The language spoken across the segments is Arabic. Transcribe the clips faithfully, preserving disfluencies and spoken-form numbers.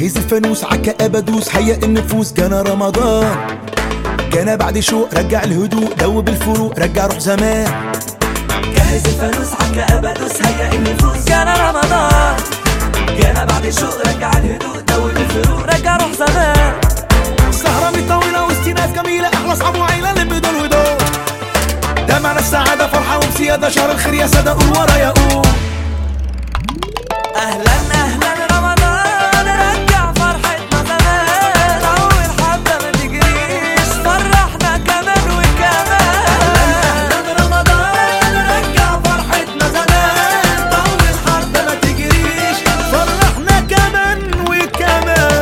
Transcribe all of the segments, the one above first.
جهز الفانوس عالكآبة دوس، هيأ النفوس جانا رمضان. جانا بعد شوق رجع الهدوء، دوب الفروق رجع روح زمان. جهز الفانوس عالكآبة دوس، هيأ النفوس جانا رمضان. جانا بعد شوق رجع الهدوء، دوب الفروق رجع روح زمان. سهرة طويلة وسط ناس جميلة، احلى اصحاب وعيلة اللي بدون ودول. ده معنى السعادة فرحة ومسيادة، شهر الخير يا سادة قول ورا يا قول. اهلا اهلا رمضان، رجع فرحتنا زمان. اول حبة ما تجريش، فرحنا كمان وكمان. اهلا اهلا رمضان، رجع فرحتنا زمان. اول حبة ما تجريش، فرحنا كمان وكمان.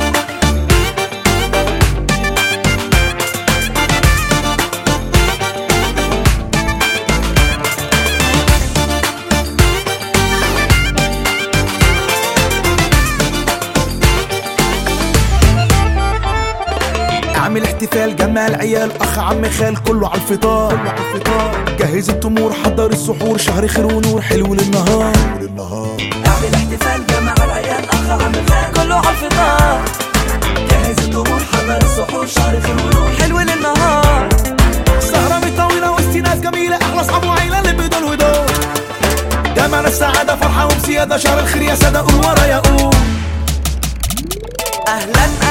اعمل احتفال جمع العيال، اخ عم خال كله على الفطار. جهز التمور حضر السحور، شهر خير ونور حلو للنهار. اعمل احتفال جمع العيال، اخ عم خال كله على الفطار. جهز التمور حضر السحور، شهر خير ونور حلو للنهار. سهرة طويلة وسط ناس جميلة، احلى اصحاب وعيلة اللي بدون ودول. ده معنى السعادة فرحة ومسيادة، شهر الخير يا سادة قول ورا يا قول. اهلا